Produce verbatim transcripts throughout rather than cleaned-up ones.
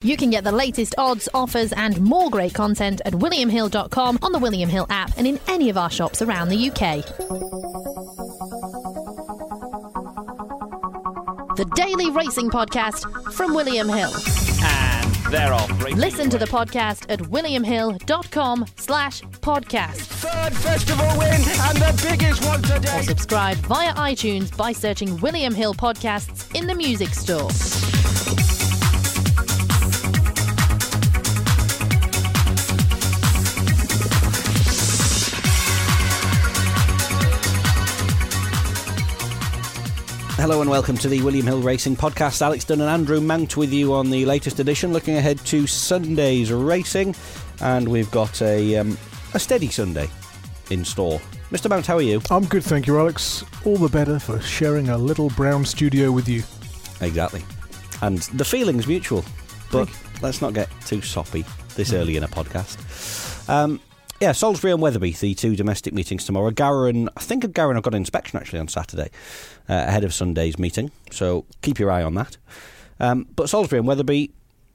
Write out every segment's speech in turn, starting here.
You can get the latest odds, offers and more great content at william hill dot com, on the William Hill app and in any of our shops around the U K. The Daily Racing Podcast from William Hill. And they're off. Racing Listen to away. the podcast at william hill dot com slash podcast. Third festival win and the biggest one today. Or subscribe via iTunes by searching William Hill Podcasts in the music store. Hello and welcome to the William Hill Racing Podcast. Alex Dunn and Andrew Mount with you on the latest edition, looking ahead to Sunday's racing, and we've got a um, a steady Sunday in store. Mister Mount, how are you? I'm good, thank you, Alex. All the better for sharing a little brown studio with you. Exactly. And the feeling's mutual, but let's not get too soppy this mm. early in a podcast. Um, yeah, Salisbury and Wetherby, the two domestic meetings tomorrow. Garran, I think Garran have got an inspection actually on Saturday uh, ahead of Sunday's meeting, so keep your eye on that. Um, but Salisbury and Wetherby,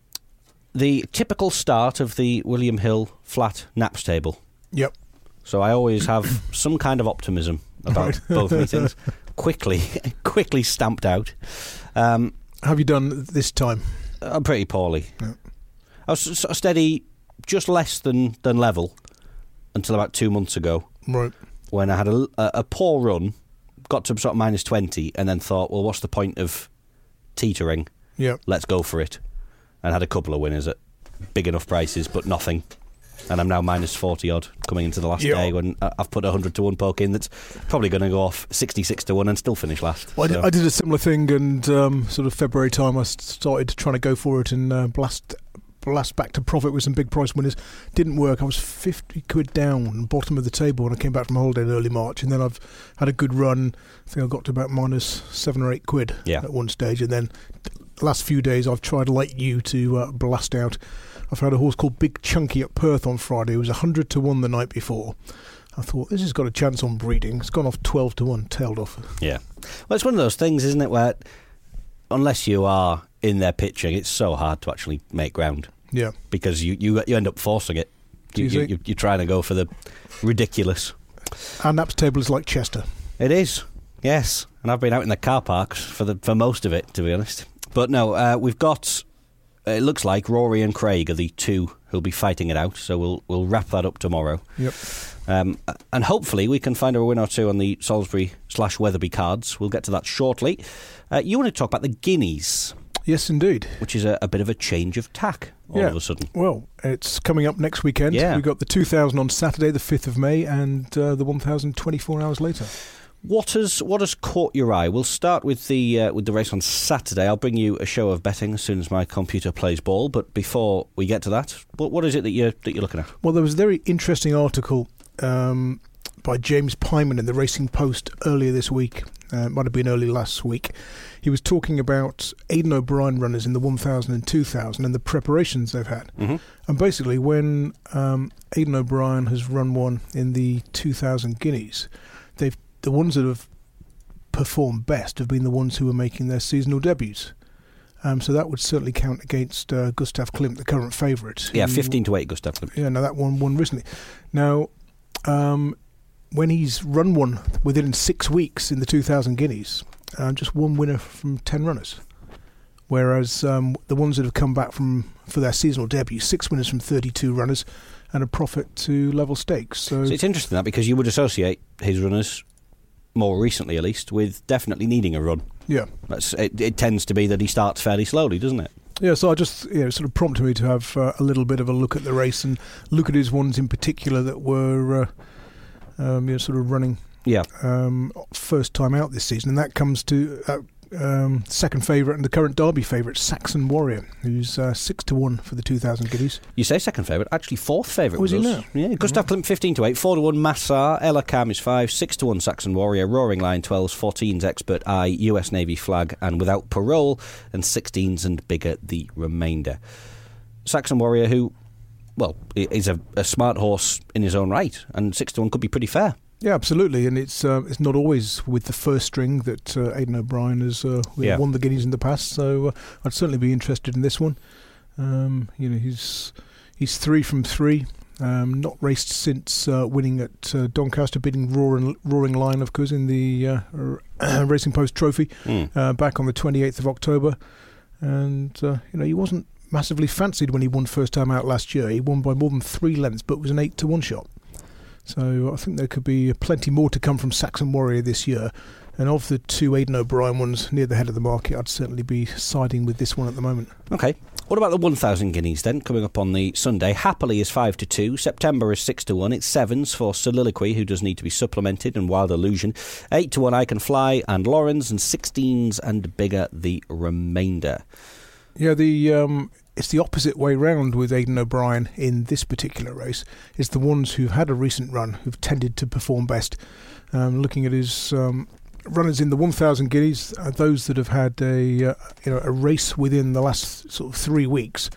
the typical start of the William Hill flat naps table. Yep. So I always have some kind of optimism about both meetings. Quickly, quickly stamped out. Um, How have you done this time? I'm pretty poorly. Yeah. I was sort of steady, just less than, than level, until about two months ago. Right. When I had a, a, a poor run, got to sort of minus twenty, and then thought, well, what's the point of teetering? Yeah. Let's go for it. And had a couple of winners at big enough prices, but nothing. And I'm now minus forty odd coming into the last yeah. day when I've put a hundred to one poke in that's probably going to go off sixty-six to one and still finish last. Well, so. I, did, I did a similar thing, and um, sort of February time I started trying to go for it and uh, blast blast back to profit with some big price winners. Didn't work. I was fifty quid down, bottom of the table when I came back from holiday in early March, and then I've had a good run. I think I got to about minus seven or eight quid yeah. at one stage, and then the last few days I've tried, like you, to uh, blast out. I've had a horse called Big Chunky at Perth on Friday. It was one hundred to one the night before. I thought, this has got a chance on breeding. It's gone off twelve to one, tailed off. Yeah. Well, it's one of those things, isn't it, where unless you are in there pitching, it's so hard to actually make ground. Yeah. Because you, you, you end up forcing it. You, you, you, you're trying to go for the ridiculous. Our naps table is like Chester. It is, yes. And I've been out in the car parks for the for most of it, to be honest. But no, uh, we've got... It looks like Rory and Craig are the two who'll be fighting it out, so we'll we'll wrap that up tomorrow. Yep. Um, and hopefully we can find a win or two on the Salisbury slash Wetherby cards. We'll get to that shortly. Uh, you want to talk about the Guineas? Yes, indeed. Which is a, a bit of a change of tack all yeah. of a sudden. Well, it's coming up next weekend. Yeah. We've got the two thousand on Saturday, the fifth of May, and uh, the one thousand twenty-four hours later. What has what has caught your eye? We'll start with the uh, with the race on Saturday. I'll bring you a show of betting as soon as my computer plays ball. But before we get to that, what what is it that you're that you're looking at? Well, there was a very interesting article um, by James Pyman in the Racing Post earlier this week. Uh, it might have been early last week. He was talking about Aidan O'Brien runners in the one thousand and two thousand and the preparations they've had. Mm-hmm. And basically, when um, Aidan O'Brien has run one in the two thousand Guineas, they've the ones that have performed best have been the ones who are making their seasonal debuts. Um, so that would certainly count against uh, Gustav Klimt, the current favourite. Yeah, fifteen to eight Gustav Klimt. Yeah, now that one won recently. Now, um, when he's run one within six weeks in the two thousand Guineas, uh, just one winner from ten runners. Whereas um, the ones that have come back from for their seasonal debut, six winners from thirty-two runners and a profit to level stakes. So, so it's interesting that because you would associate his runners, more recently at least, with definitely needing a run. Yeah. That's, it, it tends to be that he starts fairly slowly, doesn't it? Yeah, so I just, you know, sort of prompted me to have uh, a little bit of a look at the race and look at his ones in particular that were uh, um, you know, sort of running yeah. um, first time out this season. And that comes to uh, um, second favourite and the current Derby favourite, Saxon Warrior, who's uh, six to one for the two thousand Guineas. You say second favourite, actually fourth favourite. Was he us. now? Yeah, Gustav Klimt fifteen to eight, four to one Massar, Ella Cam is five, six to one Saxon Warrior, Roaring Lion twelves, fourteens Expert Eye, U S Navy Flag, and Without Parole, and sixteens and bigger the remainder. Saxon Warrior, who, well, is a, a smart horse in his own right, and six to one could be pretty fair. Yeah, absolutely, and it's uh, it's not always with the first string that uh, Aidan O'Brien has uh, yeah. won the Guineas in the past, so uh, I'd certainly be interested in this one. Um, you know, he's he's three from three. Um, not raced since uh, winning at uh, Doncaster, beating Roaring, Roaring Lion, of course, in the uh, uh, Racing Post Trophy mm. uh, back on the twenty-eighth of October. And, uh, you know, he wasn't massively fancied when he won first time out last year. He won by more than three lengths, but it was an eight to one shot. So I think there could be plenty more to come from Saxon Warrior this year. And of the two Aidan O'Brien ones near the head of the market, I'd certainly be siding with this one at the moment. OK. What about the one thousand guineas then, coming up on the Sunday? Happily is five to two, September is six to one, it's sevens for Soliloquy, who does need to be supplemented, and Wild Illusion, eight to one I Can Fly and Lawrence, and sixteens and bigger the remainder. Yeah, the um, it's the opposite way round with Aidan O'Brien in this particular race. It's the ones who've had a recent run who've tended to perform best. Um, looking at his Um, runners in the one thousand guineas, uh, those that have had a uh, you know a race within the last sort of three weeks,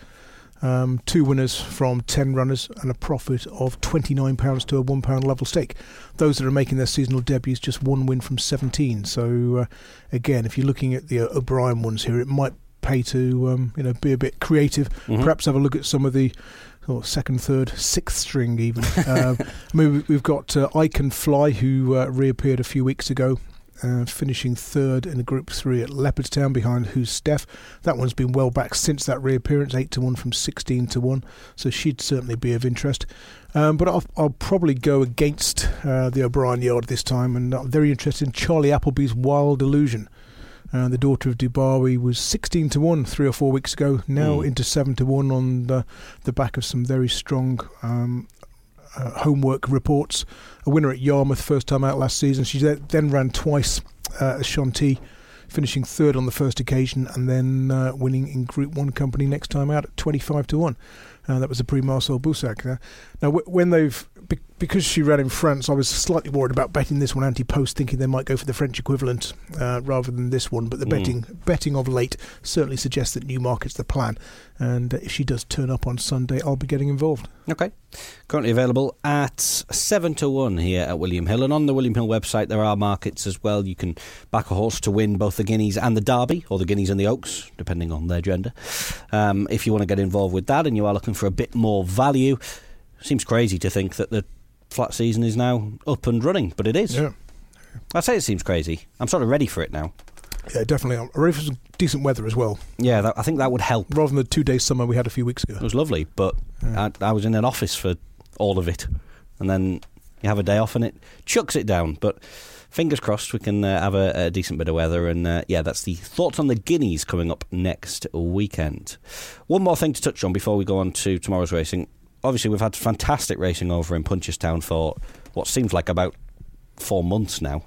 um, two winners from ten runners and a profit of twenty-nine pounds to a one pound level stake. Those that are making their seasonal debuts, just one win from seventeen. So uh, again, if you're looking at the uh, O'Brien ones here, it might pay to um, you know be a bit creative. Mm-hmm. Perhaps have a look at some of the or second, third, sixth string even. uh, I mean, we've got uh, I Can Fly, who uh, reappeared a few weeks ago. Uh, finishing third in Group three at Leopardstown behind Who's Steph. That one's been well back since that reappearance, eight to one from sixteen to one, so she'd certainly be of interest. Um, but I'll, I'll probably go against uh, the O'Brien yard this time, and I'm very interested in Charlie Appleby's Wild Illusion. Uh, the daughter of Dubawi was sixteen to one three or four weeks ago, now mm. into seven to one on the, the back of some very strong um, uh, homework reports. A winner at Yarmouth first time out last season. She then ran twice uh, at Shanty, finishing third on the first occasion, and then uh, winning in Group one company next time out at twenty-five to one. Uh, that was the Prix Marcel Boussac. Uh, now, w- when they've be- because she ran in France, I was slightly worried about betting this one anti-post, thinking they might go for the French equivalent uh, rather than this one. But the mm. betting betting of late certainly suggests that Newmarket's the plan. And uh, if she does turn up on Sunday, I'll be getting involved. Okay. Currently available at seven to one here at William Hill. And on the William Hill website, there are markets as well. You can back a horse to win both the Guineas and the Derby, or the Guineas and the Oaks, depending on their gender. Um, if you want to get involved with that and you are looking for a bit more value, seems crazy to think that the flat season is now up and running, but it is. Yeah. I say it seems crazy. I'm sort of ready for it now. Yeah, definitely. I'm ready for some decent weather as well. Yeah, that, I think that would help. Rather than the two-day summer we had a few weeks ago. It was lovely, but yeah. I, I was in an office for all of it. And then you have a day off and it chucks it down. But fingers crossed we can uh, have a, a decent bit of weather. And uh, yeah, that's the thoughts on the Guineas coming up next weekend. One more thing to touch on before we go on to tomorrow's racing. Obviously, we've had fantastic racing over in Punchestown for what seems like about four months now.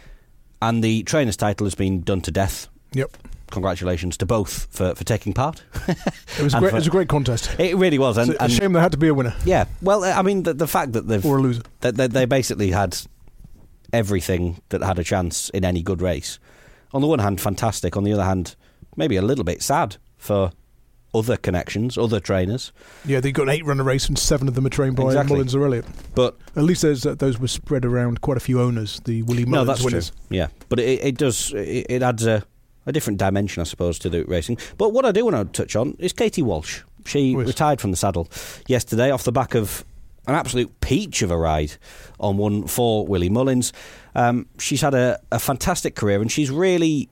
And the trainer's title has been done to death. Yep. Congratulations to both for, for taking part. It was, great, for, it was a great contest. It really was. And, it's a shame there had to be a winner. Yeah. Well, I mean, the, the fact that they've... Or a loser. That they, they basically had everything that had a chance in any good race. On the one hand, fantastic. On the other hand, maybe a little bit sad for other connections, other trainers. Yeah, they got an eight-runner race and seven of them are trained by exactly. Mullins or Elliott. But at least there's, uh, those were spread around quite a few owners, the Willie Mullins no, that's winners. True. Yeah, but it, it does, it, it adds a, a different dimension, I suppose, to the racing. But what I do want to touch on is Katie Walsh. She yes. retired from the saddle yesterday off the back of an absolute peach of a ride on one for Willie Mullins. Um, she's had a, a fantastic career, and she's really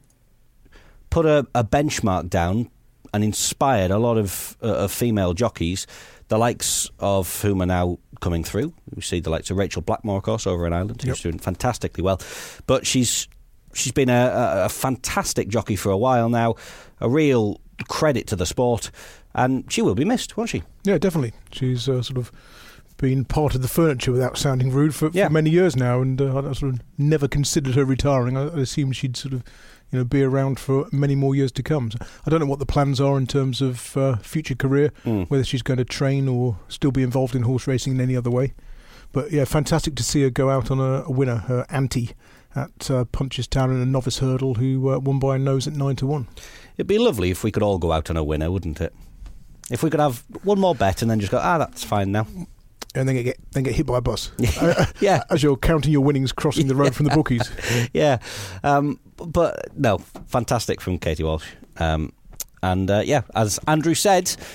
put a, a benchmark down and inspired a lot of, uh, of female jockeys, the likes of whom are now coming through. We see the likes of Rachel Blackmore, of course, over in Ireland, who's yep. doing fantastically well. But she's she's been a, a, a fantastic jockey for a while now, a real credit to the sport, and she will be missed, won't she? Yeah, definitely. She's uh, sort of been part of the furniture, without sounding rude, for, yeah. for many years now, and uh, I sort of never considered her retiring. I, I assumed she'd sort of you know, be around for many more years to come. So I don't know what the plans are in terms of uh, future career, mm. whether she's going to train or still be involved in horse racing in any other way. But yeah, fantastic to see her go out on a, a winner, her auntie at uh, Punchestown in a novice hurdle, who uh, won by a nose at nine to one. It'd be lovely if we could all go out on a winner, wouldn't it? If we could have one more bet and then just go, ah, that's fine now. And then get then get hit by a bus. uh, yeah, as you're counting your winnings crossing the road yeah. from the bookies. yeah, um, but no, fantastic from Katie Walsh. Um, and uh, yeah, as Andrew said,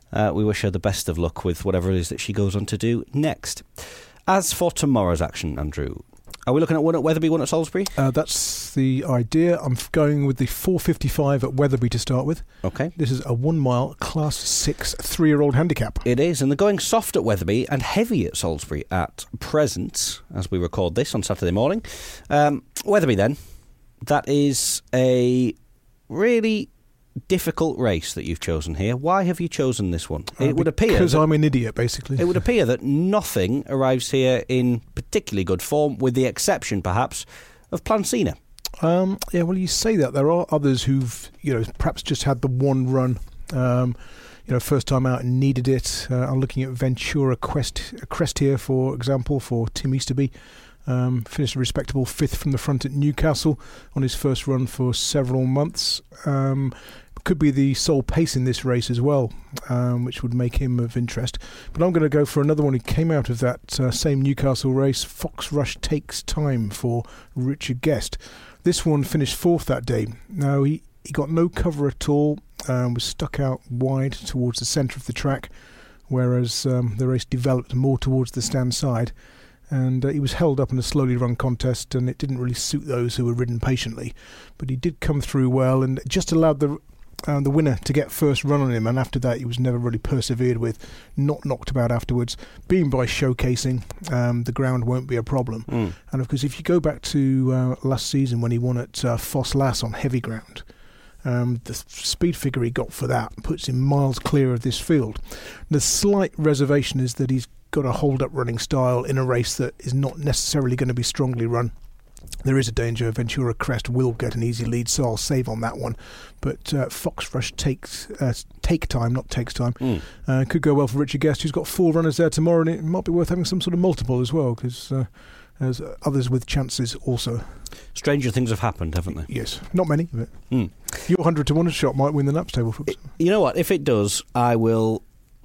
Uh, we wish her the best of luck with whatever it is that she goes on to do next. As for tomorrow's action, Andrew, are we looking at one at Wetherby, one at Salisbury? Uh, that's the idea. I'm f- going with the four fifty-five at Wetherby to start with. Okay. This is a one-mile Class six three-year-old handicap. It is, and they're going soft at Wetherby and heavy at Salisbury at present, as we record this on Saturday morning. Um, Wetherby, then, that is a really difficult race that you've chosen here. Why have you chosen this one? Uh, It would appear because that, I'm an idiot, basically. it would appear that nothing arrives here in particularly good form, with the exception, perhaps, of Plancina. Um, yeah, well, you say that. There are others who've, you know, perhaps just had the one run, um, you know, first time out and needed it. Uh, I'm looking at Ventura Quest, Crest here, for example, for Tim Easterby. Um, finished a respectable fifth from the front at Newcastle on his first run for several months. Um, could be the sole pace in this race as well, um, which would make him of interest. But I'm going to go for another one who came out of that uh, same Newcastle race. Fox Rush Takes Time for Richard Guest. This one finished fourth that day. Now, he, he got no cover at all, um, was stuck out wide towards the centre of the track, whereas um, the race developed more towards the stand side. And uh, he was held up in a slowly run contest, and it didn't really suit those who were ridden patiently. But he did come through well, and just allowed the uh, the winner to get first run on him. And after that, he was never really persevered with, not knocked about afterwards. Being by showcasing, um, the ground won't be a problem. Mm. And of course, if you go back to uh, last season when he won at uh, Foss Lass on heavy ground, Um, the speed figure he got for that puts him miles clear of this field. The slight reservation is that he's got a hold-up running style in a race that is not necessarily going to be strongly run. There is a danger Ventura Crest will get an easy lead, so I'll save on that one. But uh, Fox Rush takes uh, take time, not takes time. Mm. Uh, could go well for Richard Guest, who's got four runners there tomorrow, and it might be worth having some sort of multiple as well, because uh, there's others with chances also. Stranger things have happened, haven't they? Yes, not many, but mm. your one hundred to one shot might win the Naps table. For you know what? If it does, I will.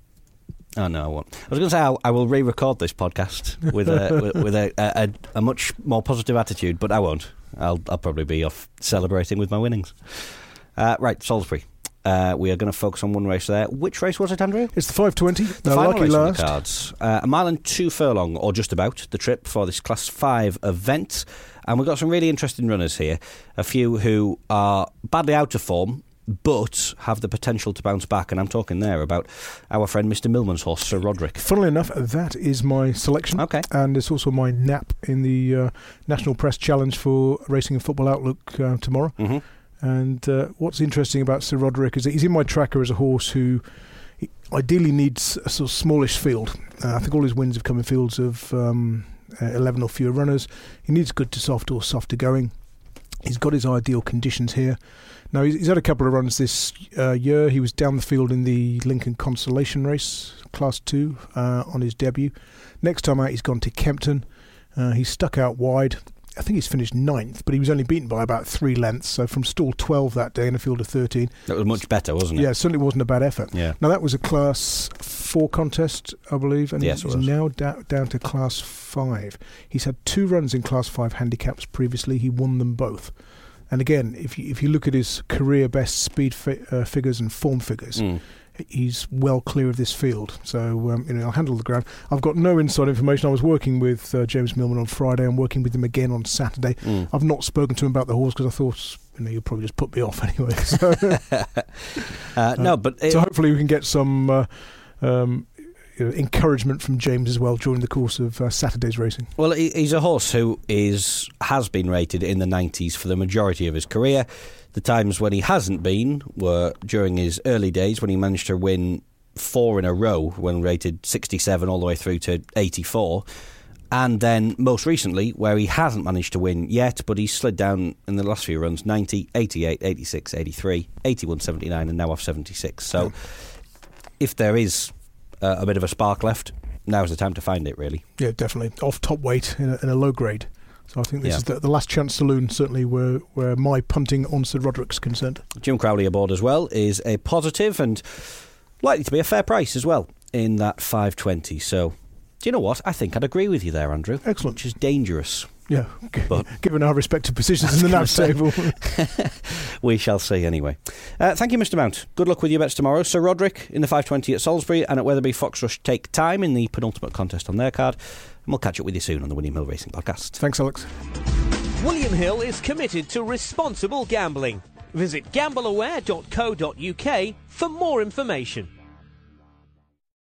Oh no, I won't. I was going to say I'll, I will re-record this podcast with a with, with a, a, a much more positive attitude, but I won't. I'll I'll probably be off celebrating with my winnings. Uh, right, Salisbury. Uh, we are going to focus on one race there. Which race was it, Andrew? It's the five twenty. The no, final lucky race last. on the cards. Uh, a mile and two furlong, or just about, the trip for this Class five event. And we've got some really interesting runners here. A few who are badly out of form, but have the potential to bounce back. And I'm talking there about our friend Mister Millman's horse, Sir Roderick. Funnily enough, that is my selection. Okay. And it's also my nap in the uh, National Press Challenge for Racing and Football Outlook uh, tomorrow. Mm-hmm. And uh, what's interesting about Sir Roderick is that he's in my tracker as a horse who he ideally needs a sort of smallish field. Uh, I think all his wins have come in fields of um, uh, eleven or fewer runners. He needs good to soft or softer going. He's got his ideal conditions here. Now, he's, he's had a couple of runs this uh, year. He was down the field in the Lincoln Consolation Race, Class two, uh, on his debut. Next time out, he's gone to Kempton. Uh, he's stuck out wide. I think he's finished ninth, but he was only beaten by about three lengths. So from stall twelve that day in a field of thirteen. That was much better, wasn't it? Yeah, it certainly wasn't a bad effort. Yeah. Now, that was a Class four contest, I believe, and yes, he's now da- down to Class five. He's had two runs in Class five handicaps previously. He won them both. And again, if you, if you look at his career best speed fi- uh, figures and form figures, mm. he's well clear of this field. So, um, you know, I'll handle the ground. I've got no inside information. I was working with uh, James Millman on Friday. I'm working with him again on Saturday. Mm. I've not spoken to him about the horse because I thought, you know, you'll probably just put me off anyway. So, uh, no, but it, so hopefully we can get some uh, um, you know, encouragement from James as well during the course of uh, Saturday's racing. Well, he's a horse who is has been rated in the nineties for the majority of his career. The times when he hasn't been were during his early days when he managed to win four in a row when rated sixty-seven all the way through to eighty-four. And then most recently where he hasn't managed to win yet, but he's slid down in the last few runs, ninety, eighty-eight, eighty-six, eighty-three, eighty-one, seventy-nine and now off seventy-six. So yeah. If there is uh, a bit of a spark left, now's the time to find it, really. Yeah, definitely. Off top weight in a, in a low grade. So I think this yeah. is the, the last chance saloon, certainly, where, where my punting on Sir Roderick's concerned. Jim Crowley aboard as well is a positive and likely to be a fair price as well in that five twenty. So, do you know what? I think I'd agree with you there, Andrew. Excellent. Which is dangerous. Yeah, But given our respective positions in the N A V table. we shall see anyway. Uh, thank you, Mister Mount. Good luck with your bets tomorrow. Sir Roderick in the five twenty at Salisbury, and at Wetherby, Foxrush take time in the penultimate contest on their card. And we'll catch up with you soon on the William Hill Racing Podcast. Thanks, Alex. William Hill is committed to responsible gambling. Visit gamble aware dot co dot uk for more information.